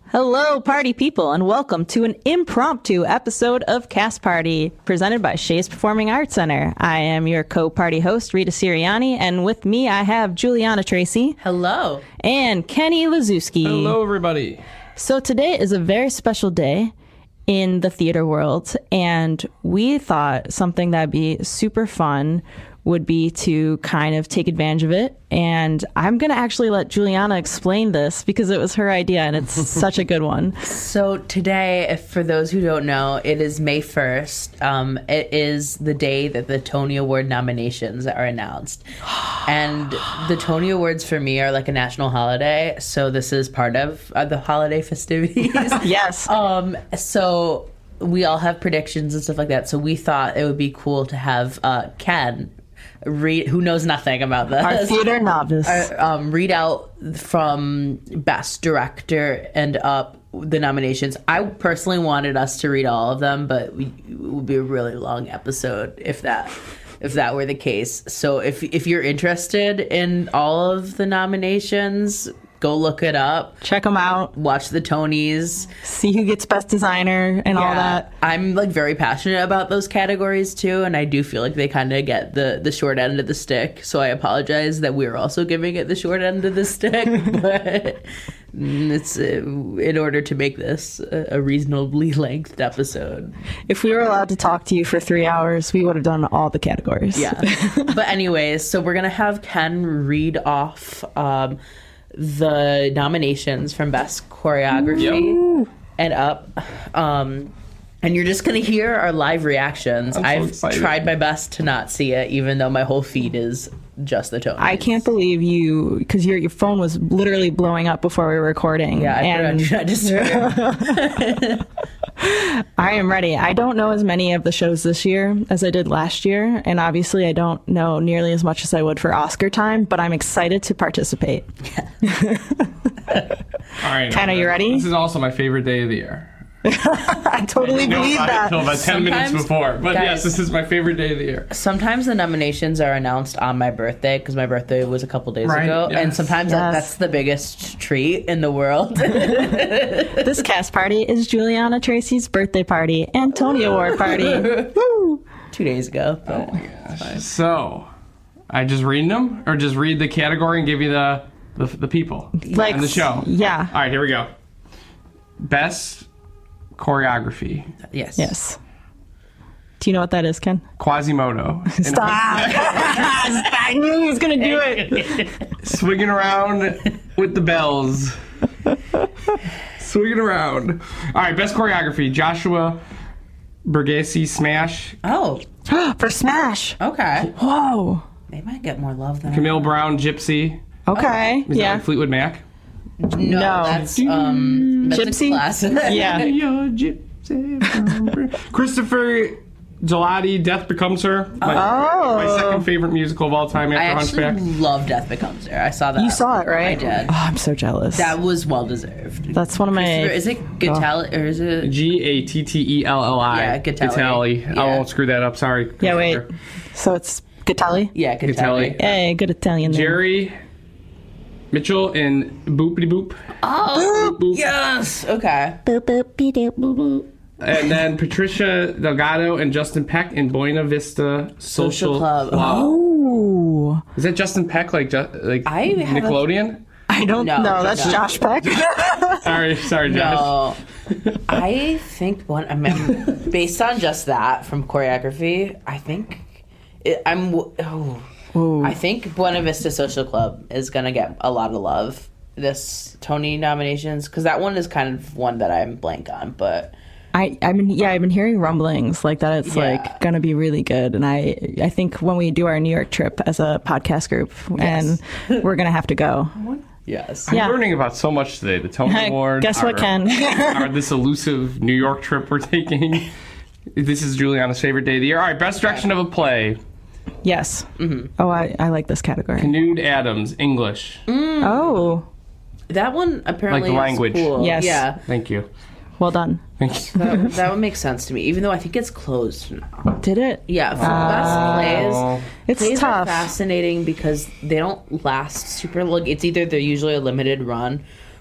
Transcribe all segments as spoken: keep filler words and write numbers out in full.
Hello, party people, and welcome to an impromptu episode of Cast Party, presented by Shays Performing Arts Center. I am your co-party host, Rita Sirianni, and with me I have Juliana Tracy. Hello. And Kenny Lazuski. Hello, everybody. So today is a very special day in the theater world, and we thought something that'd be super fun would be to kind of take advantage of it. And I'm going to actually let Juliana explain this because it was her idea and it's such a good one. So today, if for those who don't know, it is May first. Um, it is the day that the Tony Award nominations are announced. And the Tony Awards for me are like a national holiday. So this is part of uh, the holiday festivities. Yes. Um, so we all have predictions and stuff like that. So we thought it would be cool to have uh, Ken read, who knows nothing about this. Our theater novice. Uh, um, read out from Best Director and up the nominations. I personally wanted us to read all of them, but we, it would be a really long episode if that if that were the case. So if if you're interested in all of the nominations, go look it up. Check them out. Watch the Tonys. See who gets Best Designer and Yeah, all that. I'm like very passionate about those categories too, and I do feel like they kind of get the the short end of the stick. So I apologize that we're also giving it the short end of the stick, but it's uh, in order to make this a, a reasonably lengthed episode. If we were allowed to talk to you for three hours, we would have done all the categories. Yeah. But anyways, so we're gonna have Ken read off Um, the nominations from Best Choreography Yep. and up. Um, and you're just going to hear our live reactions. I'm so I've excited. tried my best to not see it, even though my whole feed is just the Tonys. I can't believe you, because your your phone was literally blowing up before we were recording. Yeah, I and forgot. I just I am ready. I don't know as many of the shows this year as I did last year, and obviously I don't know nearly as much as I would for Oscar time, but I'm excited to participate. All right. Ken, are you ready? This is also my favorite day of the year. I totally No, believe I- that. Until about ten minutes Sometimes- before. But guys- yes, this is my favorite day of the year. Sometimes the nominations are announced on my birthday because my birthday was a couple days Right, ago, and yes. sometimes that, Yes. that's the biggest treat in the world. This cast party is Juliana Tracy's birthday party and Tony Award party. Woo! Two days ago. But So, I just read them, or just read the category and give you the the, the people Like and the show. Yeah. All right, here we go. Best choreography, yes. Yes. Do you know what that is, Ken? Quasimodo. And Stop. I knew he was going to do it. swinging around with the bells. Swinging around. All right, best choreography: Joshua Bergesi, Smash. Oh, For Smash. okay. Whoa. They might get more love than I Camille Brown, Gypsy. Okay. Is that Yeah. like Fleetwood Mac? No, No. that's um, that's Gypsy? a classic. Yeah. You're Gypsy. Christopher Gelati, Death Becomes Her. My, Oh. my second favorite musical of all time I after actually Hunchback. love Death Becomes Her. I saw that. You saw it, right? I did. Oh, I'm so jealous. That was well deserved. That's one of my... Is it Gatali or is it? G A T T E L L I. Yeah, Gatali. Gatali. Yeah. I won't screw that up. Sorry. Yeah, wait. Christopher. So it's Gatali? Yeah, Gatali. Gatali. Hey, good Italian name. Jerry Mitchell and Boopity Boop. Oh, Boop. yes. Okay. Boop, boop, beep, doop, boop, boop. And then Patricia Delgado and Justin Peck in Buena Vista Social, Social Club. Oh. Is that Justin Peck, like ju- like I have a- Nickelodeon? I don't No, know. That's no. Josh Peck. Sorry, sorry, Josh. No. I think one. I mean, based on just that from choreography, I think it, I'm. Oh, Ooh. I think Buena Vista Social Club is gonna get a lot of love this Tony nominations because that one is kind of one that I'm blank on, but. I, I've been yeah I've been hearing rumblings like that it's Yeah. like gonna be really good, and I I think when we do our New York trip as a podcast group, Yes. and we're gonna have to go. Yes. I'm Yeah. learning about so much today. The Tony Awards. Guess what, our- Ken? our this elusive New York trip we're taking. This is Juliana's favorite day of the year. All right, best direction of a play. Yes. Oh, I, I like this category. Nude Adams, English. Oh, That one apparently Like the language. is cool. Yes. Yeah. Thank you. well done. Thank you. That, that would make sense to me, even though I think it's closed now. Did it? Yeah, for best plays. Oh. It's Plays are tough. fascinating because they don't last super long. It's either they're usually a limited run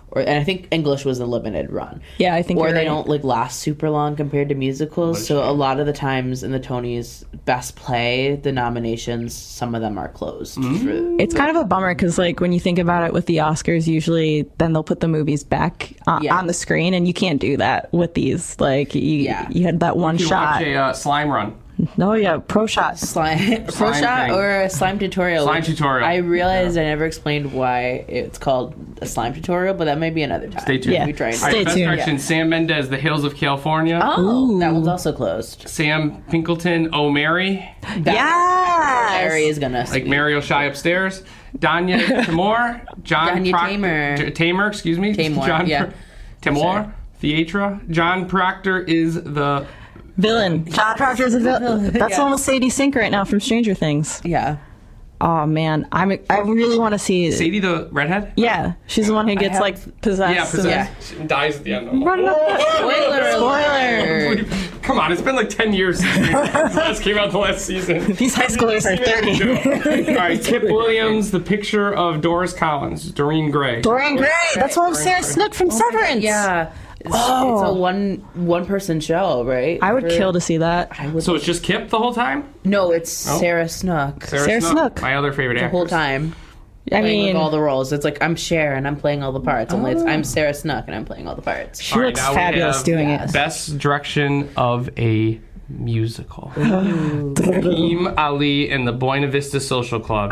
or and I think English was a limited run. Yeah, I think or you're they right. don't like last super long compared to musicals. So a lot of the times in the Tonys Best Play, the nominations, some of them are closed. Mm-hmm. For, It's kind of a bummer because, like, when you think about it with the Oscars, usually then they'll put the movies back on, Yeah. on the screen, and you can't do that with these. Like, you, Yeah. you had that one You shot. watch a uh, slime run. No, yeah, pro shot. slime, pro Slime shot thing. or a slime tutorial. Slime which tutorial. I realized I never explained why it's called a slime tutorial, but that may be another time. Stay tuned. Yeah. We try and- All right, Stay best tuned. direction, Sam Mendes, The Hills of California. Oh, that one's also closed. Sam Pinkleton, Oh Mary. That Yes! Mary is gonna Like Mario Shy Upstairs. Danya Tamor. John Danya Proc- Tamer. J- Tamer, excuse me. Tamor, John yeah. Pro- Tamor. Sorry. Theatra. John Proctor is the. Villain. John Proctor's a villain. That's Yeah. the one with Sadie Sink right now from Stranger Things. Yeah. Oh man, I'm I really want to see. Sadie the redhead? Yeah, she's the one who gets have- like possessed. Yeah, possessed. Yeah. She dies at the end. Spoiler Spoiler. alert. Come on, it's been like ten years since we last came out the last season. These high schoolers are thirty. All right, Kip Williams, The Picture of Doris Collins, Doreen Gray. Dorian Gray. That's one with Sarah Snook from Severance. Yeah. It's, Oh. it's a one one person show, right? I would For- kill to see that. I would. So it's just Kip the whole time? No, it's Sarah Snook. Sarah Snook. My other favorite The actress. whole time. I Playing mean, like all the roles. It's like I'm Cher and I'm playing all the parts. Only it's I'm Sarah Snook and I'm playing all the parts. she All right, looks now we fabulous have- doing Yes. it. Best direction of a musical. Raheem Ali and the Buena Vista Social Club.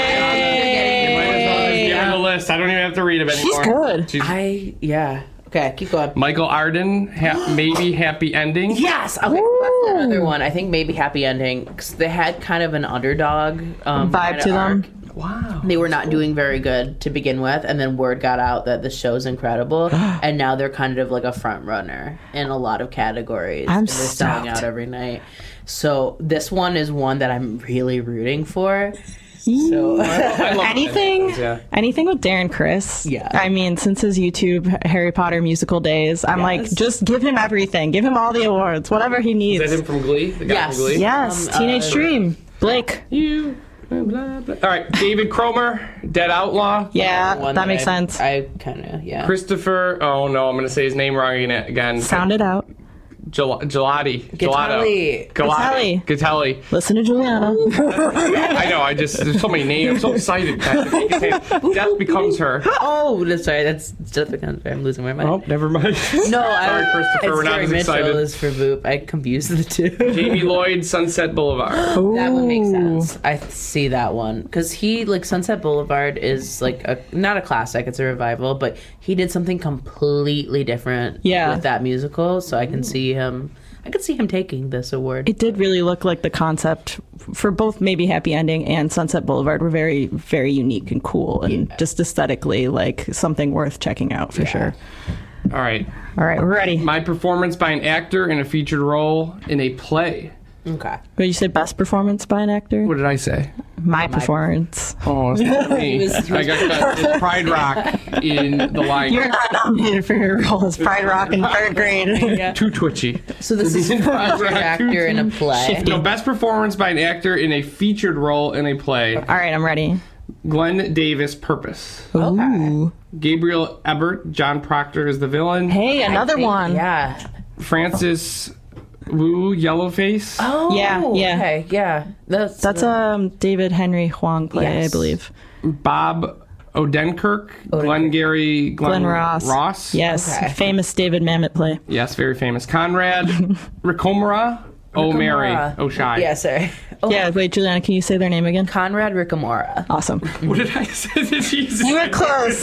Hey! Might as well just be on the list. I don't even have to read it She's anymore. good. She's I yeah. Okay, keep going. Michael Arden, ha- maybe happy ending. Yes. Okay. That's another one. I think maybe happy ending because they had kind of an underdog um, Vibe kinda to them. arc. Wow. They were not doing very good to begin with, and then word got out that the show's incredible, and now they're kind of like a front runner in a lot of categories. I'm and they're selling stoked. out every night. So this one is one that I'm really rooting for. So I love Anything, things, yeah. anything with Darren Criss. Yeah. I mean, since his YouTube Harry Potter musical days, I'm like, Yes. just give him everything. Give him all the awards, whatever he needs. Is that him from Glee? The guy Yes. from Glee? Yes, Um, Teenage uh, Dream. Blake. You. Blah, blah, blah. All right, David Cromer, Dead Outlaw. Yeah, one that makes I, sense. I kind of yeah. Christopher. Oh no, I'm gonna say his name wrong again. again. Sound it out. Gel- Gelati. Gatelli. Gelati. Gatelli. Listen to Juliana. I know. I just there's so many names. I'm so excited. Death becomes her. Oh, that's sorry. That's just because I'm losing my mind. Oh, never mind. No, I, Sorry, Christopher. It's We're not Jerry as Mitchell excited. is for Boop. I confused the two. Jamie Lloyd, Sunset Boulevard. That one makes Ooh. sense. I see that one because he like Sunset Boulevard is like a not a classic. It's a revival, but he did something completely different. Yeah. with that musical, so I can see him. I could see him taking this award. It did really look like the concept for both maybe Happy Ending and Sunset Boulevard were very, very unique and cool and just aesthetically like something worth checking out for sure. All right. All right, we're ready. My performance by an actor in a featured role in a play. Okay. What you said, best performance by an actor? What did I say? My performance. Oh, it's not me. was- he I was- got the Pride Rock in The Lion. You're not nominated for your role as Pride Rock in third grade. Too twitchy. So this is featured actor in a play. No, best performance by an actor in a featured role in a play. All right, I'm ready. Glenn Davis, Purpose. Ooh. Gabriel Ebert, John Proctor is the villain. Hey, another one. Yeah. Francis Wu, Yellowface. Oh. Yeah, yeah. Okay. Yeah. That's That's a um, David Henry Huang play, Yes. I believe. Bob Odenkirk, Glengarry Glenn, Glenn Ross. Ross. Yes, Okay. famous David Mamet play. Yes, very famous. Conrad Ricomora. Oh, Mary. Ricamora. Oh, Shy. Yeah. Sorry. Oh, Yeah, wait, Juliana, can you say their name again? Conrad Ricamora. Awesome. What did I say? Jesus. You were close.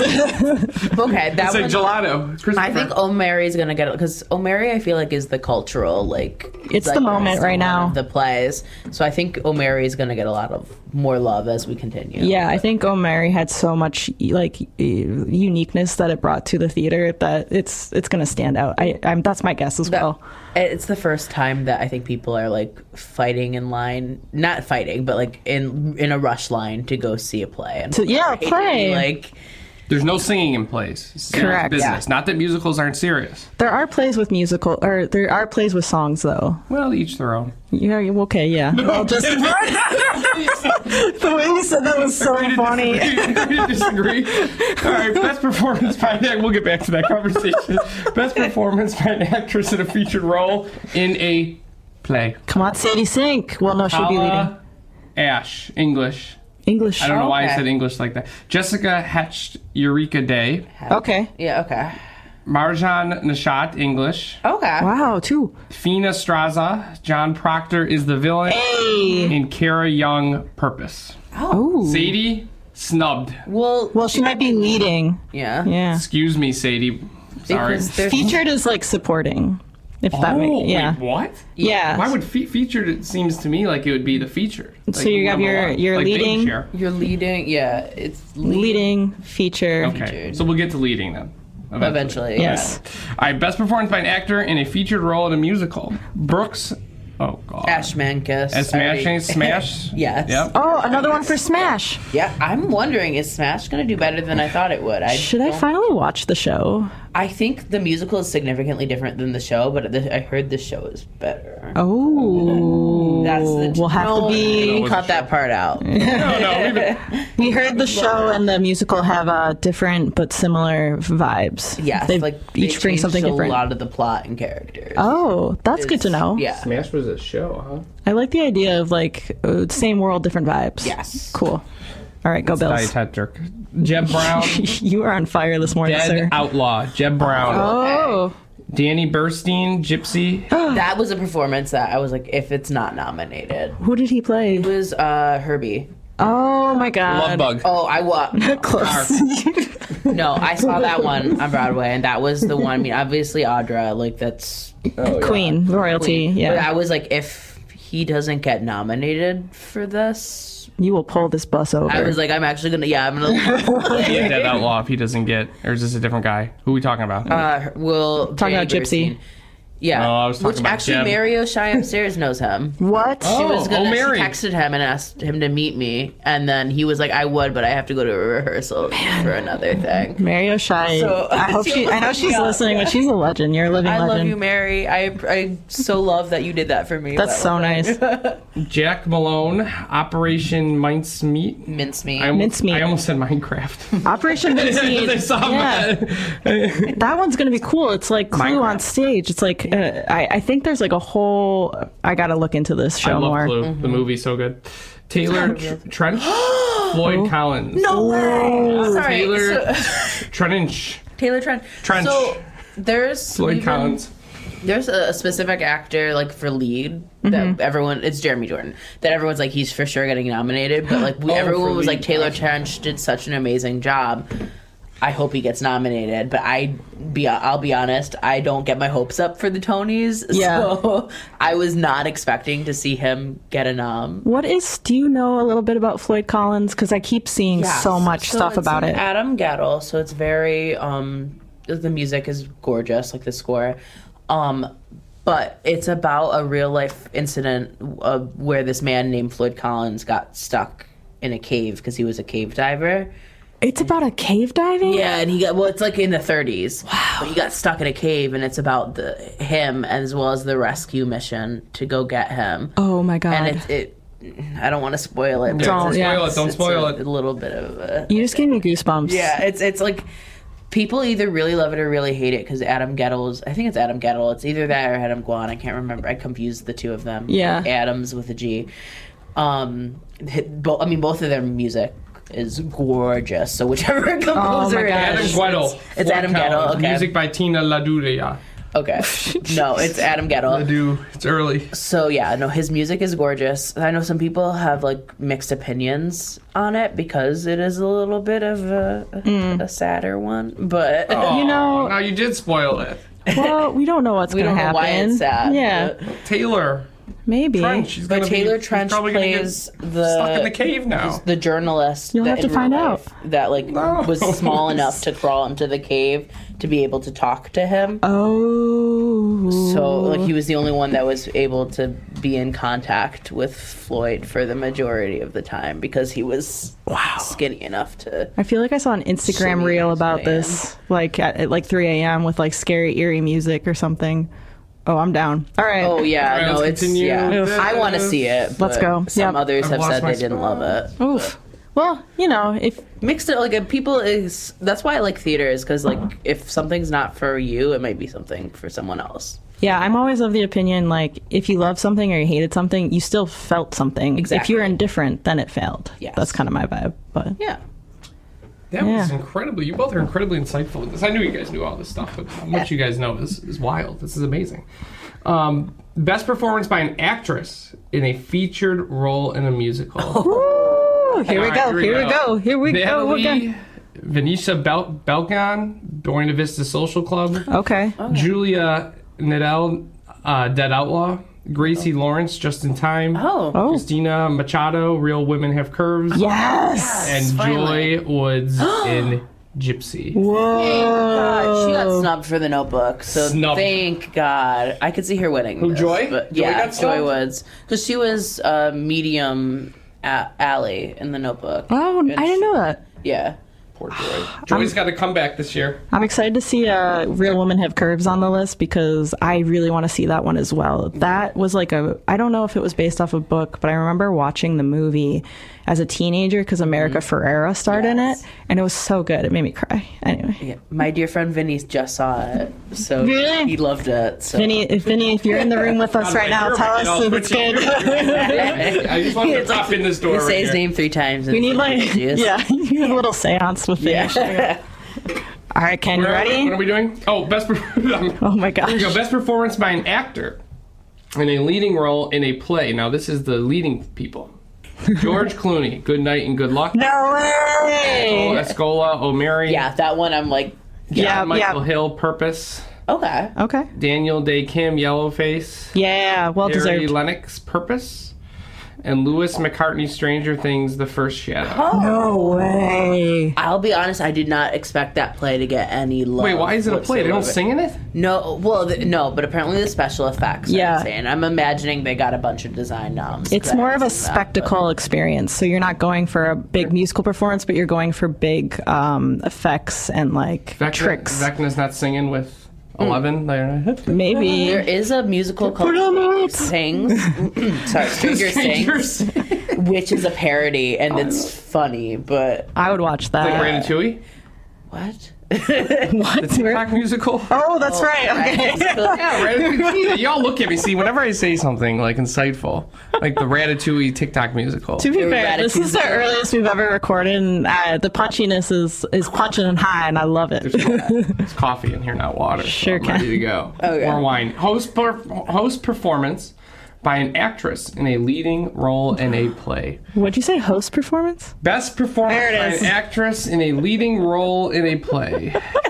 Okay, that It's like one. gelato. I think O'Mary's gonna get it because O'Mary, I feel like, is the cultural like. It's the zeitgeist moment right of now. The plays, so I think O'Mary's gonna get a lot of more love as we continue. Yeah, I think O'Mary had so much like uniqueness that it brought to the theater that it's it's going to stand out. I I'm, that's my guess as That- well. It's the first time that I think people are like fighting in line, not fighting, but like in in a rush line to go see a play. And To- yeah, play. Like There's no singing in plays. It's serious Correct. business. Not that musicals aren't serious. There are plays with musical, or there are plays with songs though. Well, each their own. Yeah, okay, yeah. I'll just The way you said that was so funny. Agree to disagree. All right, best performance by an act. We'll get back to that conversation. Best performance by an actress in a featured role in a play. Come on, Sadie Sink. Well, no, she'll be leading. Paula Ash, English. English. I don't know why I Okay. said English like that. Jessica Hetched, Eureka Day. Okay. Yeah, okay. Marjan Nishat, English. Okay. Wow, two. Fina Straza, John Proctor is the villain. Hey. And Kara Young, Purpose. Oh. Sadie, snubbed. Well, Well, she might be leading. yeah. Yeah. Excuse me, Sadie. Sorry. Because there's Featured is like supporting. If that Oh, makes yeah. wait, what? Yeah. Why would fe- featured? It seems to me like it would be the featured. So Like, you have number your- one. your Like Baby leading- Share. you're leading. Yeah, it's lead- leading feature. Okay, Featured. so we'll get to leading then. eventually. Yes. All right, best performance by an actor in a featured role in a musical. Brooks. Oh God. Yeah. Ash Mankus. As Smashing Smash. Yes. Yep. Oh, another one for Smash. Yeah, I'm wondering, is Smash going to do better than I thought it would? I Should I don't- finally watch the show? I think the musical is significantly different than the show, but the, I heard the show is better. Oh. That's the. We'll have no, to be. was cut a that part out. No, no. Leave it. We heard the show and the musical have uh, different but similar vibes. Yes, they like they each bring changed something a different. lot of the plot and characters. Oh, that's good to know. Yeah. Smash was a show, huh? I like the idea of like uh, same world, different vibes. Yes. Cool. All right, go Bills. Dietetric. Jeb Brown. You are on fire this morning, Dead sir. Outlaw. Jeb Brown. Oh. Danny Burstein. Gypsy. That was a performance that I was like, if it's not nominated, Who did he play? it was uh, Herbie. Oh my god. Love Bug. Oh, I wa- Close. no, I saw that one on Broadway, and that was the one. I mean, obviously Audra, like that's Queen, royalty. But Yeah. I was like, if he doesn't get nominated for this, You will pull this bus over. I was like, I'm actually gonna, yeah, I'm gonna. Yeah, Dead Outlaw if he doesn't get, or is this a different guy? Who are we talking about? uh, will Talking about Gypsy. Yeah, Oh, I was talking which about actually Jeb. Mario Shy upstairs knows him. what? She Oh, was gonna. oh, Mary. She texted him and asked him to meet me, and then he was like, "I would, but I have to go to a rehearsal for another thing." Mario Shy. So- I hope she. I know she's Yeah. listening, but she's a legend. You're a living I legend. love you, Mary. I I so love that you did that for me. That's That so was nice. Jack Malone. Operation Mincemeat. Mincemeat. I almost, Mincemeat. I almost said Minecraft. Operation Mincemeat. I saw Yeah. that. That one's gonna be cool. It's like Clue on Minecraft. stage. It's like uh, I, I think there's like a whole. I gotta look into this I show love more. Clue. The movie's so good. Taylor Tr- Trench. Floyd Collins. No way. Sorry. Taylor so- Trench. Taylor Trent. Trench. So there's Floyd even- Collins. There's a specific actor like for lead that everyone. It's Jeremy Jordan that everyone's like he's for sure getting nominated. But like we, Oh, everyone for was lead, like Taylor gotcha. Trench did such an amazing job. I hope he gets nominated, but I be I'll be honest, I don't get my hopes up for the Tonys. Yeah. So I was not expecting to see him get a nom. What is? Do you know a little bit about Floyd Collins? Because I keep seeing Yeah. so much So stuff it's about an it. Adam Gettle, so it's very um the music is gorgeous, like the score. Um but it's about a real life incident uh, where this man named Floyd Collins got stuck in a cave because he was a cave diver. It's about a cave diving. Yeah, and he got well. It's like in the thirties. Wow. But he got stuck in a cave, and it's about the him as well as the rescue mission to go get him. Oh my god. And it, it I don't want to spoil it. but Don't it's- yeah. spoil it. Don't it's spoil a, it. A little bit of a, you just gave me goosebumps. yeah. It's it's like people either really love it or really hate it because Adam Gettle's. I think it's Adam Gettle. It's either that or Adam Guan. I can't remember. I confused the two of them. Yeah. Adams with a G. Um, hit- bo- I mean, both of their music is gorgeous. So whichever composer it gosh. Adam is, Guettel. it's, it's Floyd Adam Gettle. Collins. Okay. Music by Tina LaDuria. Okay. No, it's Adam Gettle. Do it's early. So yeah, no, his music is gorgeous. I know some people have like mixed opinions on it because it is a little bit of a, a sadder one. But Oh, You know- now you did spoil it. Well, we don't know what's we gonna don't know happen. why it's sad. Yeah, but, Taylor maybe. Trench. She's but gonna Taylor be, she's Trench probably gonna get plays the stuck in the cave now. the journalist. You'll that have to in find real out. life that like No. was small enough to crawl into the cave to be able to talk to him. Oh. So like he was the only one that was able to be in contact with Floyd for the majority of the time because he was Wow. skinny enough to. I feel like I saw an Instagram Sweet reel about man. this, like at, at like three a.m. with like scary, eerie music or something. Oh, I'm down. All right. Oh yeah, All right, no, let's it's continue. yeah. Oof. I want to see it. Let's but go. Some Yep. others I've have lost said my they didn't spot. love it. Oof. Well, you know, if Mixed it like if people is that's why I like theater is because like if something's not for you, it might be something for someone else. yeah, I'm always of the opinion like if you love something or you hated something, you still felt something. If Exactly. you're indifferent, then it failed. Yes. That's kind of my vibe. But Yeah. That was Yeah. incredibly. You both are incredibly insightful with this. I knew you guys knew all this stuff, but how much you guys know is, is wild. This is amazing. Um, best performance by an actress in a featured role in a musical. Ooh, here we All go. right, Here we go. Here we go. Natalie again. Venetia Bel- Belkan, Buena Vista Social Club. Okay. Julia Nadell, uh, Dead Outlaw. Gracie Lawrence, Just in Time. Oh. Oh. Christina Machado, Real Women Have Curves. Yes. And finally. Joy Woods in Gypsy. God, she got snubbed for The Notebook, so Snubbed. thank God. I could see her winning. Who, this, Joy? But Joy yeah, got snubbed? Joy Woods, because she was uh, medium a- Allie in The Notebook. Oh, And I didn't know that. Yeah. Poor Joy. Joy's got to come back this year. I'm excited to see uh, Real Women Have Curves on the list because I really want to see that one as well. That was like a, I don't know if it was based off a book, but I remember watching the movie as a teenager because America Ferrera starred in it, Yes. and it was so good. It made me cry. Anyway. Yeah. My dear friend Vinny just saw it, so Really? he loved it. So. Vinny, if Vinny, if you're in the room with us right now, tell us if it's good. I just want to It's like- pop in this door. You right say his here. name three times. We need like, yeah, you have a little seance with Vinny. Yeah. All right, Ken, you Where are we- ready? What are we doing? Oh, best. Per- Oh my gosh. Here we go. Best performance by an actor in a leading role in a play. Now, this is the leading people. George Clooney, Good Night and Good Luck. No Oh, way. Escola O'Mary. Yeah, that one I'm like, Yeah, Michael yeah. Hill, Purpose. okay. Okay. Daniel Day Kim, Yellowface. Yeah, well Harry deserved. Lennox, Purpose. And Lewis McCartney, Stranger Things, The First Shadow. No way. I'll be honest, I did not expect that play to get any love. Wait, why is it a play? They don't whatsoever. sing in it? No, well, the, no, but apparently the special effects. Yeah. I'm saying. I'm imagining they got a bunch of design noms. It's that more of a sing that, spectacle experience. So you're not going for a big musical performance, but you're going for big um, effects and like Vecna, tricks. Vecna's not singing with Eleven. They're- Maybe. There is a musical called Sings. Sorry, Stranger Sings, which is a parody, and it's funny. But I would watch Like that. Ratatouille? what? The TikTok musical? Oh, that's right. Okay. Yeah, Ratatouille. Y'all look at me. See, whenever I say something like insightful, like the Ratatouille TikTok musical. To be Your fair, this is the Ratatouille. earliest we've ever recorded, and uh, the punchiness is is punching and high, and I love it. It's coffee in here, not water. So Sure I'm can. ready to go. Okay. Or wine. Host per- host performance by an actress in a leading role in a play. What'd you say? Host performance? Best performance There it by is. an actress in a leading role in a play.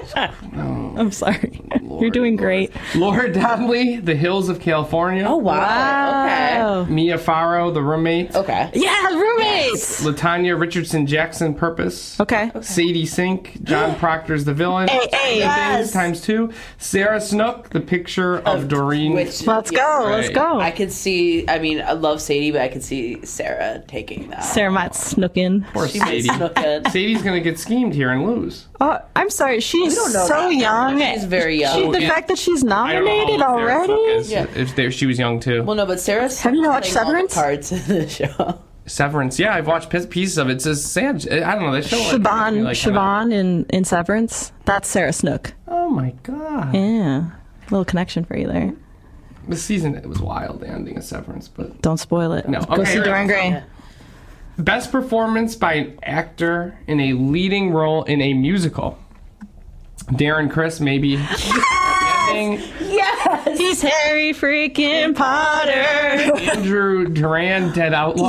I'm sorry. You're doing great. Laura Donnelly, The Hills of California. Oh wow. Wow. Mia Farrow, The Roommate. Okay. Okay. Yeah, roommates. Latanya Richardson Jackson, Purpose. Okay. Sadie Sink, John Proctor's The Villain. Hey, hey. Things times two. Sarah Snook, The Picture of, Doreen. Which Let's go. Let's Right. go. I could see. I mean, I love Sadie, but I could see Sarah taking that. Sarah might snook in. Poor She might Sadie. snook it. Sadie's gonna get schemed here and lose. Oh, I'm sorry. She's don't know so that. young. She's very young. She, the yeah. fact that she's I don't know how nominated old Sarah Snook already. is. Yeah. If there, she was young too. Well, no, but Sarah's Have you not watched playing all the Severance? parts in the show. Severance. Yeah, I've watched piece- pieces of it. It's just sad. I don't know. They show like, Siobhan, like, Siobhan in, in Severance. That's Sarah Snook. Oh my god. Yeah. Little connection for you there. The season it was wild. The ending of Severance, but Don't spoil it. No. Go Okay, see right. Dorian Gray. Yeah. best performance by an actor in a leading role in a musical. Darren Criss, maybe. Ending. Yes. He's Harry freaking Potter. Andrew Duran, Dead Outlaw.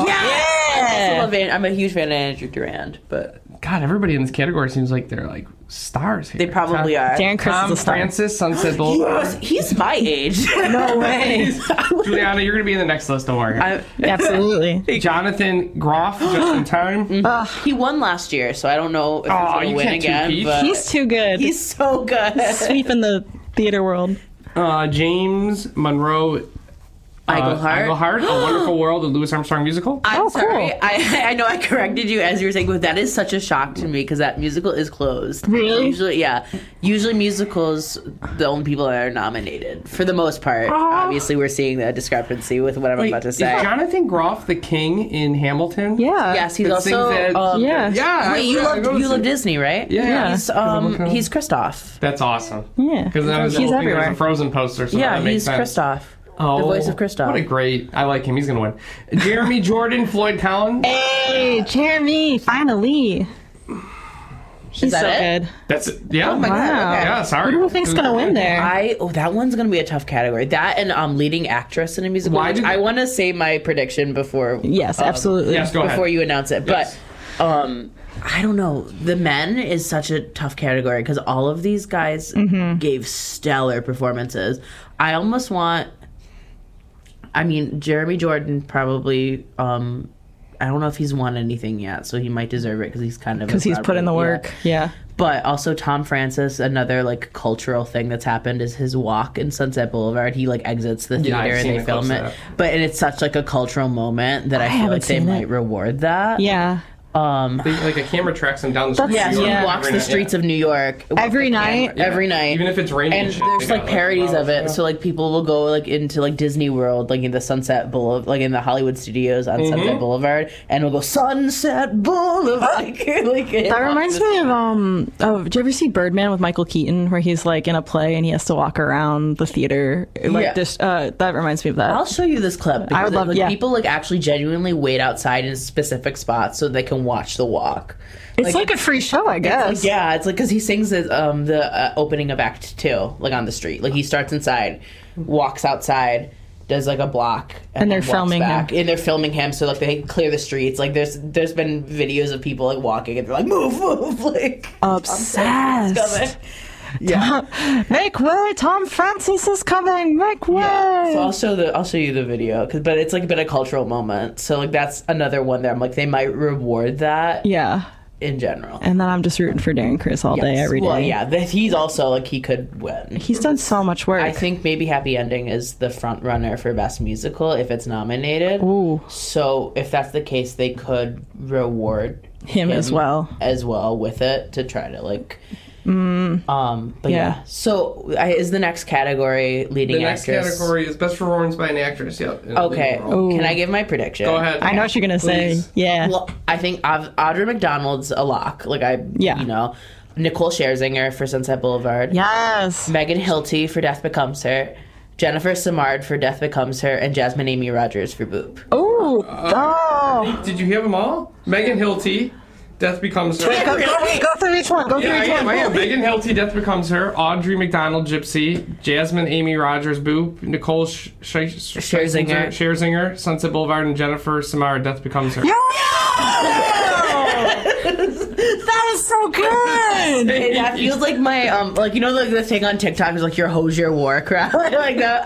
I Yeah. love An- I'm a huge fan of Andrew Durand, but God, everybody in this category seems like they're like stars here. they probably Tom, are. Darren Criss Tom is a star. Francis, Sunset Boulevard. He's my age. No way. Juliana, you're gonna be in the next list. Don't worry. I, Absolutely. Jonathan Groff, just in time. he won last year, so I don't know if Oh, he's going you to win can't again. two-peat. But He's too good. he's so good. sweeping the theater world. Uh, James Monroe Iglehart. Iglehart, A Wonderful World, a Louis Armstrong musical. I'm Oh, sorry. cool. I I know I corrected you as you were saying, but that is such a shock to me because that musical is closed. Really? Usually, yeah. Usually musicals, the only people that are nominated for the most part. Obviously, we're seeing the discrepancy with what I'm Wait, about to is say. Jonathan Groff the king in Hamilton? Yeah. Yes, he's That sings also. that- Um, Yeah. Yeah. Wait, I- you I love go to you see- love Disney, right? Yeah. He's um Okay. he's Kristoff. That's awesome. Yeah. Because I was He's hoping there's everywhere. a Frozen poster, so Yeah, that makes he's sense. Kristoff. Oh, the voice of Kristoff. What a great! I like him. He's gonna win. Jeremy Jordan, Floyd Collins. Hey, Jeremy, finally. He's that so it? good. That's it. Yeah. Oh my God, Wow. okay. Yeah. Sorry. Who do you think's gonna win there? I oh that one's gonna be a tough category. That and um leading actress in a musical. Why which did- I want to say my prediction before. Yes, um, absolutely. Yes. Go ahead. Before you announce it, Yes. but um I don't know. The men is such a tough category because all of these guys Mm-hmm. gave stellar performances. I almost want. I mean, Jeremy Jordan probably. Um, I don't know if he's won anything yet, so he might deserve it because he's kind of Because he's put in the Broadway- work. Yeah. But also Tom Francis, another like cultural thing that's happened is his walk in Sunset Boulevard. He like exits the Yeah, I've theater and seen they the film clips it. of that. But and it's such like a cultural moment that I, I feel haven't like they seen might it. reward that. Yeah. Um They- like a camera tracks him down the street. That's- yeah, he Yeah. walks Every the night, streets yeah. of New York Every night? Yeah. every night. Even if it's raining. And shit, there's they like got, parodies of it, yeah. so like people will go like into like Disney World, like in the Sunset Boulevard, like in the Hollywood Studios on Mm-hmm. Sunset Boulevard, and we'll go Sunset Boulevard. like, like, That reminds me of um. Oh, did you ever see Birdman with Michael Keaton, where he's like in a play and he has to walk around the theater? Like Yeah. this. Uh, that reminds me of that. I'll show you this clip. Because would love- like, yeah. people like actually genuinely wait outside in specific spots so they can watch the walk. it's like, a free show, I guess. Yeah, it's like because he sings the, um, the uh, opening of Act Two, like on the street. Like he starts inside, walks outside, does like a block, And they're then walks filming back. him. And they're filming him, so like they clear the streets. Like there's there's been videos of people like walking, and they're like move, move, like Obsessed. coming. Yeah. Make way! Tom Francis is coming. Make way! Yeah. So I'll show the I'll show you the video, 'cause- but it's like been a cultural moment. So like that's another one that I'm like they might reward that Yeah. in general. And then I'm just rooting for Darren Criss all day, Yes. every day. Well, yeah, th- he's also like he could win. He's done so much work. I think maybe Happy Ending is the front runner for best musical if it's nominated. Ooh. So if that's the case, they could reward Him as well. as well with it to try to like. Um, but yeah. Yeah. So I, is the next category leading The next actress? category is best performance by an actress. Yep. in a Okay. leading role. Ooh. Can I give my prediction? Go ahead. I know what you're gonna Please. say. Yeah. Well, I think Aud- Audra McDonald's a lock. Like I, Yeah. you know, Nicole Scherzinger for Sunset Boulevard. Yes. Megan Hilty for Death Becomes Her. Jennifer Samard for Death Becomes Her, and Jasmine Amy Rogers for Boop. Ooh. Oh. Did you have them all? Megan Hilty, Death Becomes Her. Go, go, go through each one. Go through Yeah, I each am. one. I am. Megan Hilty, Death Becomes Her. Audrey McDonald, Gypsy. Jasmine Amy Rogers, Boop. Nicole Sh- Sh- Sh- Scherzinger. Scherzinger, Sunset Boulevard, and Jennifer Samar, Death Becomes Her. That is so good. Hey, that feels like my um, like you know, like the thing on TikTok is like your Hosier War crowd, like the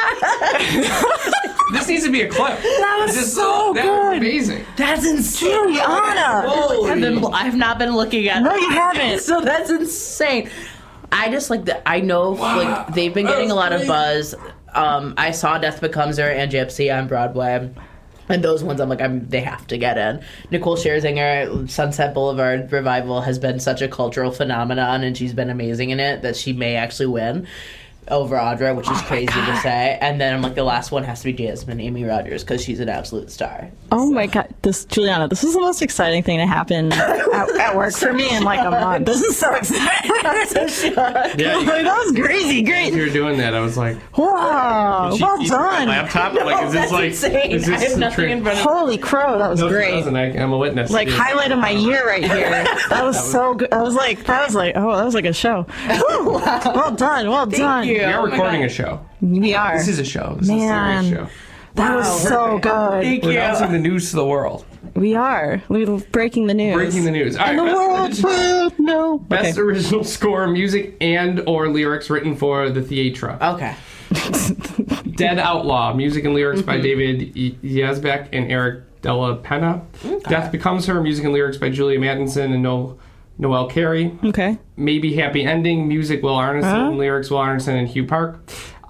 ah. This needs to be a clip. That was This is so that was good. amazing. That's insane. Juliana. I've, been, I've not been looking at. No, you haven't. So that's insane. I just like that. I know like they've been getting a lot of buzz. Um, I saw Death Becomes Her and Gypsy on Broadway. And those ones, I'm like, I'm. They have to get in. Nicole Scherzinger, Sunset Boulevard revival has been such a cultural phenomenon, and she's been amazing in it that she may actually win over Audra, which is crazy to say. And then I'm like, the last one has to be Jasmine Amy Rogers because she's an absolute star. Oh my god, this Juliana, this is the most exciting thing to happen at, at work for me in like a month. This is so exciting. I'm so shocked. Yeah, you- Like, that was crazy, If great. you were doing that, I was like, Wow, she well keeps my done. laptop. I'm like, is this That's like, insane. is this I have the nothing trick? in front of Holy crow, that was No, she great. doesn't. I, I'm a witness. Like Yeah. highlight of my year right here. That was so good. I was like, that was like, oh, that was like a show. Woo. Well done, well done. you. We are Oh my recording God. a show. We are. This is a show. This Man. is a serious show. That was so good. Thank We're you. announcing the news to the world. We are. We're breaking the news. Breaking the news. All And the right, world best, will know. best Okay. original score, music, and or lyrics written for the theatre. Okay. Dead Outlaw, music and lyrics by Mm-hmm. David Y- Yazbek and Eric Della Penna. Death Becomes Her, music and lyrics by Julia Mattinson and no- Noel Carey. Okay. Maybe Happy Ending, music Will Arneson, Huh? lyrics Will Arneson and Hugh Park.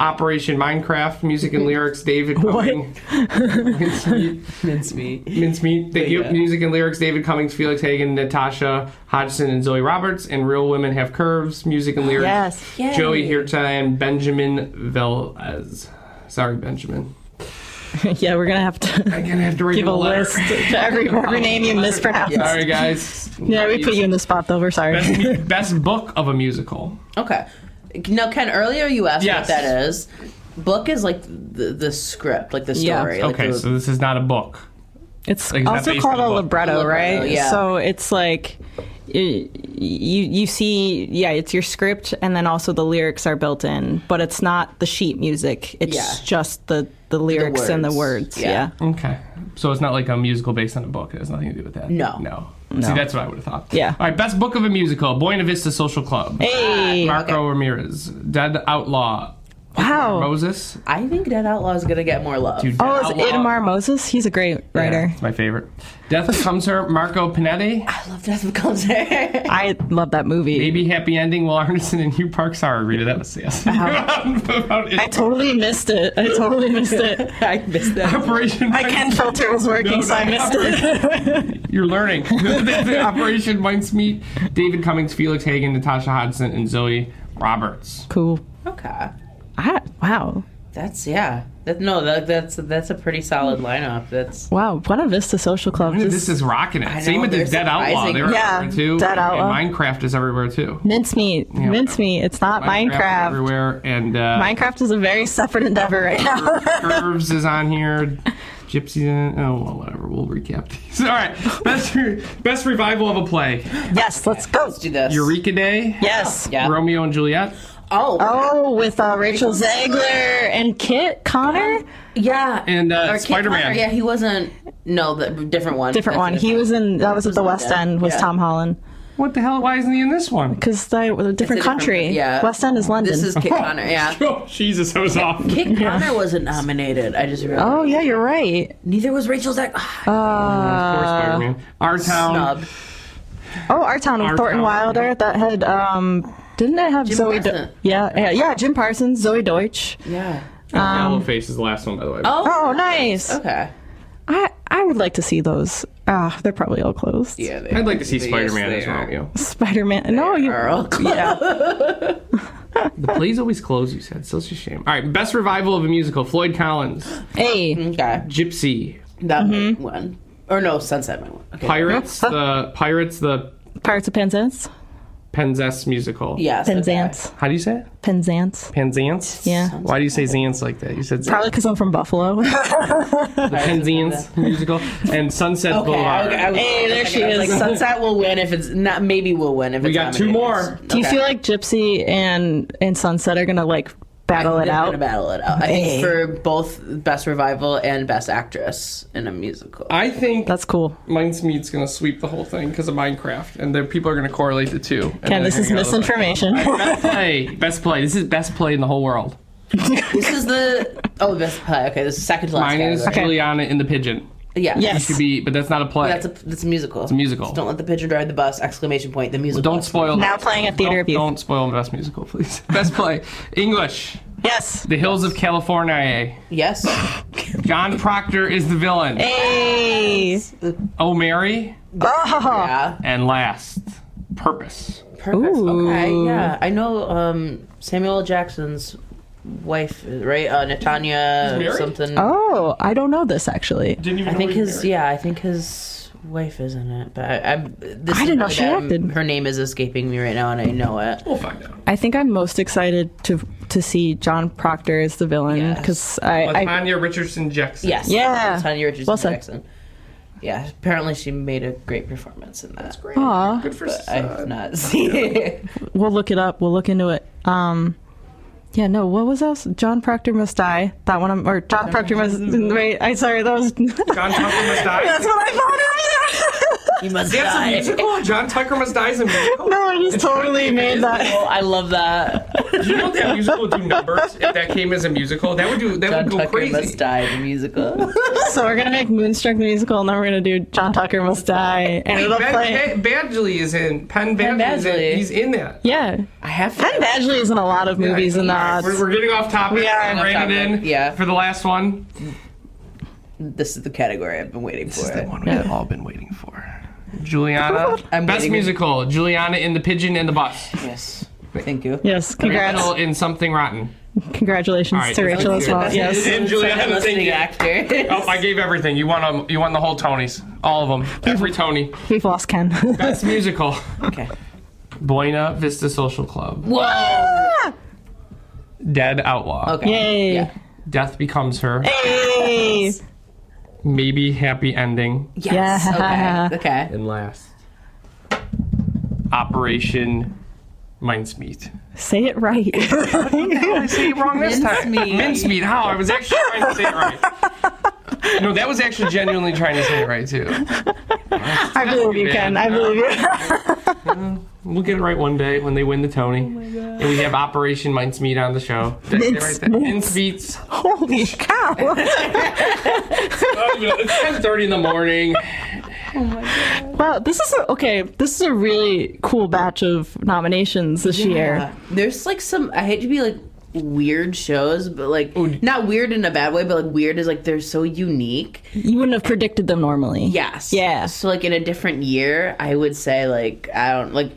Operation Minecraft, music and lyrics, David Cummings. Mincemeat. Mincemeat. Mincemeat. Thank you. Yeah. Music and lyrics, David Cummings, Felix Hagen, Natasha Hodgson, and Zoe Roberts. And Real Women Have Curves, music and lyrics, Yes. Yay. Joey Hirta and Benjamin Velez. Sorry, Benjamin. Yeah, we're gonna have to I'm gonna have to read give a the letter. list to every, every name you mispronounce. Sorry, guys. Yeah, we put you in the spot though. We're sorry. Best, best book of a musical. Okay. Now, Ken, earlier you asked Yes. what that is. Book is like the, the script, like the Yeah. story. like Okay, the- so this is not a book. It's Like, it's not also based called on a a book. libretto, Libretto, right? yeah. So it's like you you see, yeah, it's your script, and then also the lyrics are built in, but it's not the sheet music. It's Yeah. just the the lyrics and the words. words. Yeah. Yeah. Okay. So it's not like a musical based on a book. It has nothing to do with that. No. No. See, that's what I would have thought. Yeah. All right, best book of a musical, Buena Vista Social Club. Hey, Marco Okay. Ramirez. Dead Outlaw. wow. Moses. I think Dead Outlaw is gonna get more love. Dude, Oh, Dead is Outlaw. Itamar Moses? He's a great writer. Yeah, it's my favorite. Death Becomes Her. Marco Panetti. I love Death Becomes Her. I love that movie. Maybe Happy Ending. Will Arneson and Hugh Park. Sorry, Rita. That was yes. I totally missed it. I totally missed it. I missed that. Operation. My Ken filter was working, No, so I no, missed it. You're learning. Operation Mincemeat. David Cummings, Felix Hagen, Natasha Hodgson, and Zoe Roberts. Cool. Okay. I, wow. That's yeah. That no, that, that's that's a pretty solid lineup. That's Wow. Buena Vista Social Club. This Just is rocking it. I Same know, with the they're Dead Outlaw. surprising. They were Yeah, everywhere too. Dead Outlaw. And Minecraft is everywhere too. mincemeat. Mincemeat. It's not Minecraft. everywhere, and uh, Minecraft is a very separate endeavor right now. Curves is on here. Gypsy. Oh well, whatever. We'll recap these. All right. Best best revival of a play. Yes, let's go. let's do this. Eureka Day. Yes. Yeah. Romeo and Juliet. Oh. Oh, with uh, Rachel Zegler and Kit Connor. Yeah. And, uh, Or Kit Spider-Man. Connor, Yeah, he wasn't. No, the different one. Different That's one. it. He was in. That was at the West Yeah. End. Was Yeah. Tom Holland? What the hell? Why isn't he in this one? Because they were a It's a different country. Yeah. West End is London. This is Kit Connor. Yeah. Oh Jesus, I was off. Kit Connor wasn't nominated. I just realized. Oh yeah, you're right. Neither was Rachel Zegler. Poor Uh, Spider-Man. Our Town. Snub. oh, Our Town with Our Thornton Town. Wilder. That had. um Didn't it have Jim Zoe? Do- Parsons. yeah, yeah, yeah. Jim Parsons, Zoe Deutsch. Yeah. Yellowface is the last one, by the way. Oh. Oh, nice. Okay. I I would like to see those. Ah, they're probably all closed. Yeah. They, I'd like to see they- Spider-Man yes, as they are. Romeo. Spider Man. No, you. Are all closed. Yeah. The play's always closed, you said. So it's a shame. All right, best revival of a musical. Floyd Collins. Hey. Okay. Gypsy. That Mm-hmm. one. Or no, Sunset might one. Okay. Pirates. the Pirates. The Pirates of Penzance. Penzance musical. Yes. Penzance. How do you say it? Penzance. Penzance? Yeah. Why do you say Zance like that? You said Probably because I'm from Buffalo. the Penzance musical. And Sunset Okay. Boulevard. I, I was, Hey, there she I was is. Like, Sunset will win if it's not. Maybe will win if We it's got two nominated. more. Do you Okay. feel like Gypsy and and Sunset are gonna like battle it They're out? gonna battle it out. I Hey. think for both best revival and best actress in a musical. I think That's cool. Mincemeat's going to sweep the whole thing because of Minecraft, and then people are going to correlate the two. And Ken, then this they're is gonna go, misinformation. Best play. Best play. This is best play in the whole world. This is the oh best play. Okay, this is second to last. Mine is category. Juliana in the Pigeon. Yeah. Yes. It could be, but that's not a play. That's a that's a musical. It's a musical. Just don't let the pigeon drive the bus! Exclamation point. The musical. Don't spoil. Now playing at Theater don't, of Youth. Don't spoil the best musical, please. Best play. English. Yes. The Hills of California. Yes. John Proctor is the villain. Hey. Oh, Mary. Oh. Yeah. And last, Purpose. Purpose. Ooh. Okay. Yeah. I know um, Samuel L. Jackson's wife, right? Uh, Natanya married? something. Oh, I don't know this actually. Didn't even I know think he was his married. yeah. I think his wife is in it, but I, I'm. This I is didn't know really she bad. acted. Her name is escaping me right now, and I know it. We'll find out. I think I'm most excited to to see John Proctor as the villain Yes. because I, I Tanya Richardson Jackson. Yes. Yeah. Tanya Richardson Well said. Jackson. Yeah. Apparently, she made a great performance in that. That's great. Aw. Good for But I've uh, not seen it. we'll look it up. We'll look into it. Um, yeah, no, what was else? John Proctor Must Die. That one, I'm, or John Proctor Must. Wait, I sorry, that was. John Proctor Must Die. That's what I thought. You must That's a die. musical? John Tucker Must Die is a musical? No, he's totally made that. Oh, I love that. Do you know what that musical would do numbers if that came as a musical? That would do that John would go Tucker crazy. Must Die, the musical. So we're gonna make Moonstruck the musical, and then we're gonna do John Tucker Must Die, and it'll Ben, play. Ben Badgley is in Penn Penn Badgley. is in- Badgley. He's in that. Yeah, I have to. Penn Badgley is in a lot of movies and that. We're, we're getting off topic. We are. Rein it in. Yeah. For the last one. This is the category I've been waiting for. This is the one we've all been waiting for. Juliana. I'm Best waiting. musical. Juliana in The Pigeon and the Bus. Yes. Thank you. Yes, congrats, Rachel in Something Rotten. congratulations All right, to Rachel thank as you. well. Yes, And Juliana, Second thank listening you. actor. Oh, I gave everything. You won them. You won the whole Tonys. All of them. Every Tony. we've lost Ken. Best musical. Okay. Buena Vista Social Club. Whoa. Dead Outlaw. Okay. Yay! Yeah. Death Becomes Her. Hey! Maybe Happy Ending. Yes. Yeah. Okay. Okay. And last, Operation Mincemeat. Say it right. I say it wrong this time. Mincemeat. Mincemeat. How? I was actually trying to say it right. No, that was actually genuinely trying to say it right too. I believe you, Ken. I believe you. We'll get it right one day when they win the Tony. And we have Operation Mincemeat on the show. Did I say it right there? Mincemeats. Holy cow! It's ten thirty in the morning. Wow, this is a, okay. This is a really cool batch of nominations this year. Yeah. There's like some. I hate to be like weird shows, but like not weird in a bad way, but like weird is like they're so unique. You wouldn't have predicted them normally. Yes. Yeah. So like in a different year, I would say like I don't like.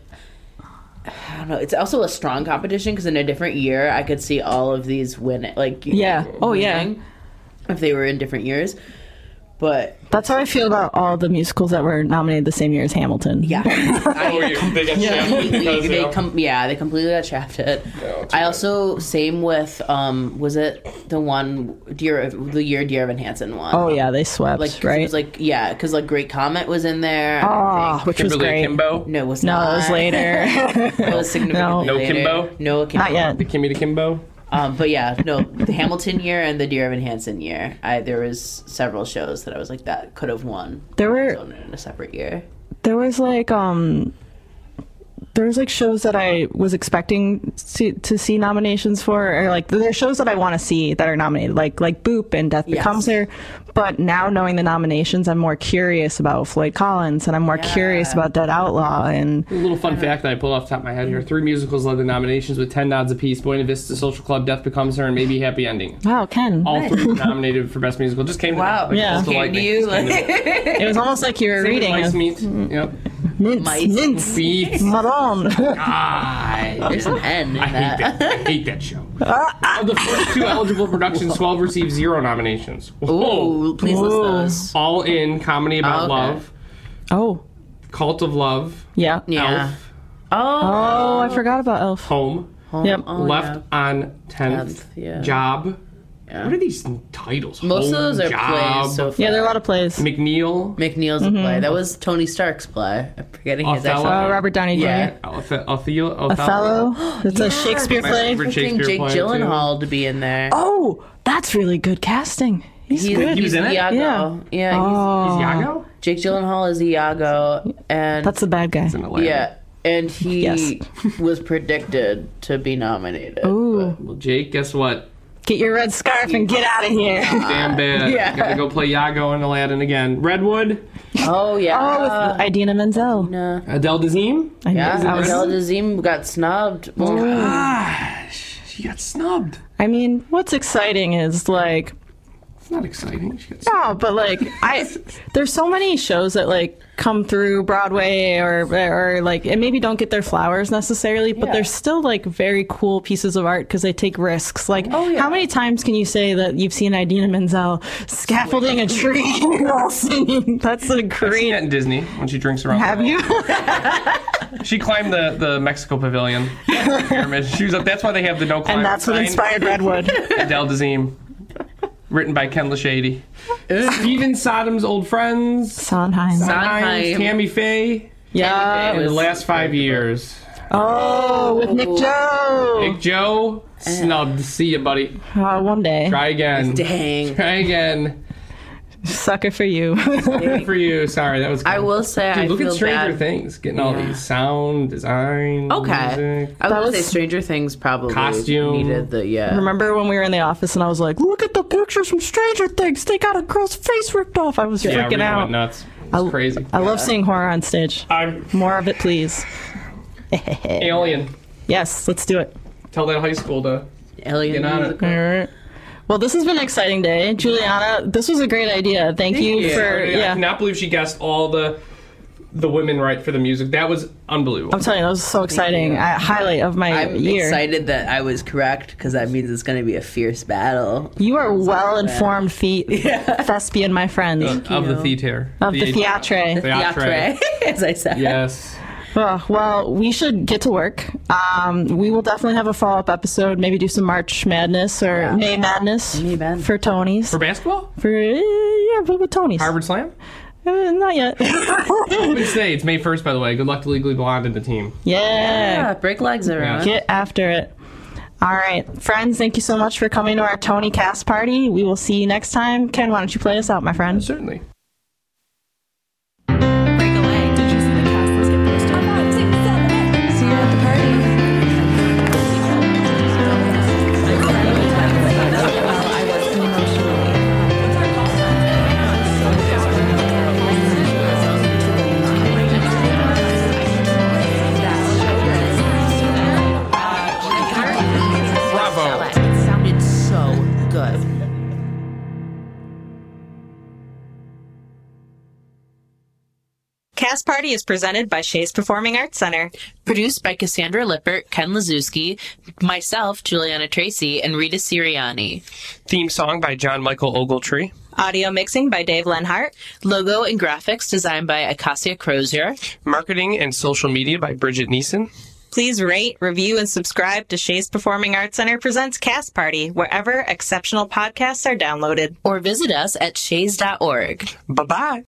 I don't know. It's also a strong competition because in a different year, I could see all of these win. Like Yeah. Oh, yeah. winning if they were in different years. But That's how I feel about all the musicals that were nominated the same year as Hamilton. yeah, I, They get shafted completely, because, they you know, com- yeah, they completely got shafted. too I also same with um, was it the one Dear the year Dear Evan Hansen won? Oh yeah, they swept. like 'cause right? It was like yeah, because like Great Comet was in there. I oh, think. which was Kimberly great. Kimbo. No, it was No, not. it was later. It was significantly No later. Kimbo? No Kimbo. Not yet. The Kimmy to Kimbo. Um, but yeah, no, the Hamilton year and the Dear Evan Hansen year. I there was several shows that I was like that could have won. There were in a separate year. there was like um there was like shows that I was expecting to, to see nominations for, or like there's shows that I want to see that are nominated, like like Boop and Death Yes. Becomes Her. But now knowing the nominations, I'm more curious about Floyd Collins, and I'm more Yeah. curious about Dead Outlaw, and A little fun fact that I pulled off the top of my head here. Three musicals led the nominations with ten nods apiece. Buena Vista Social Club, Death Becomes Her, and Maybe Happy Ending. wow, Ken, All three were nominated for Best Musical. Just came to Wow. me. Yeah. Just Came to lightning. you, Just came to me. like- it was almost like you were reading Mice a meat. Yep. mince, Mice. mince, Meat. marron. Ah, There's an N in I hate that. that. I hate that show. Of the first two eligible productions, twelve received zero nominations. Whoa. Ooh, please list those. All in comedy about Oh, okay. love, Oh, Cult of Love, yeah. Yeah. Elf, Oh. Oh, I forgot about Elf. Home, Yep. Oh, Left yeah. on tenth, tenth, yeah. Job. Yeah. What are these titles? Most Home, of those are Job, plays so far. Yeah, there are a lot of plays. McNeil, McNeil's a play. That was Tony Stark's play. I'm forgetting his Othello. actual Uh, Robert Downey Yeah. Junior Othe- Othello, Othello. Othello. It's a Yeah, Shakespeare My play. favorite Freaking Shakespeare Jake play, too. Gyllenhaal to be in there. Oh, that's really good casting. He's, He's, good. He was he's in it? Iago. Yeah. Yeah, Oh, Is Iago? he's, Jake Gyllenhaal is Iago, and that's the bad guy. It's in Aladdin. yeah, and he Yes. was predicted to be nominated. Ooh, Well, Jake, guess what? get your red scarf and get out of here. Damn bad. Yeah. Gotta go play Iago and Aladdin again. Redwood, Oh yeah, Oh, with Idina Menzel. Nah. Adele Dazeem. I knew yeah. that was- Adele Dazeem got snubbed. Well, Gosh, she got snubbed. I mean, what's exciting is like, It's not exciting. She got snubbed. no, but like, I there's so many shows that like come through Broadway or or like, and maybe don't get their flowers necessarily, but Yeah. they're still like very cool pieces of art because they take risks. Like, Oh, yeah. how many times can you say that you've seen Idina Menzel scaffolding a tree while singing? That's a I've seen great. that in Disney when she drinks her own. Have you? She climbed the, the Mexico Pavilion pyramid. She was up. That's why they have the no climb And that's what sign. inspired Redwood. Adele Dazeem, written by Ken Lashady. Steven Sodom's old friends. Sondheim. Sondheim. Tammy Faye. Yeah. In the last five years, Oh, with Nick Joe. Nick Joe snubbed. See ya, buddy. Uh, one day. Try again. dang. Try again. Sucker for you. Good for you. Sorry, that was. I will say, Dude, I look feel at Stranger bad. Things, getting all Yeah. these sound design. Okay. Music. I would was- say Stranger Things probably Costume. needed the, yeah. Remember when we were in the office and I was like, look at the pictures from Stranger Things. They got a girl's face ripped off. I was Yeah, freaking Rita out. went nuts. It's I- crazy. I love seeing horror on stage. I'm More of it, please. Alien. Yes, let's do it. Tell that high school to Alien get on it. musical. All right. Well, this has been an exciting day. Juliana, this was a great idea. Thank, you Yeah, for, I yeah. cannot believe she guessed all the the women right for the music. That was unbelievable. I'm telling you, that was so exciting. I, highlight of my I'm year. excited that I was correct because that means it's going to be a fierce battle. You are well-informed fe- thespian, my friend. of the theater. Of the theatre. Theatre. As I said. Yes. Oh, well, we should get to work. Um, we will definitely have a follow-up episode, maybe do some March Madness or Yeah. May Madness May Madness. for Tony's. For basketball? For, uh, yeah, but with Tony's. Harvard Slam? Uh, not yet. Good say. It's May first, by the way. Good luck to Legally Blonde and the team. yeah. Yeah, break legs, everyone. Get after it. All right. Friends, thank you so much for coming to our Tony cast party. We will see you next time. Ken, why don't you play us out, my friend? Certainly. Break away. Did you see the cast list get posted? Five, six, seven, eight. See you at the party. I was emotionally. Bravo. It sounded so good. Cast Party is presented by Shays Performing Arts Center. Produced by Cassandra Lippert, Ken Lazowski, myself, Juliana Tracy, and Rita Sirianni. Theme song by John Michael Ogletree. Audio mixing by Dave Lenhart. Logo and graphics designed by Acacia Crozier. Marketing and social media by Bridget Neeson. Please rate, review, and subscribe to Shays Performing Arts Center Presents Cast Party, wherever exceptional podcasts are downloaded. Or visit us at shays dot org. Bye-bye.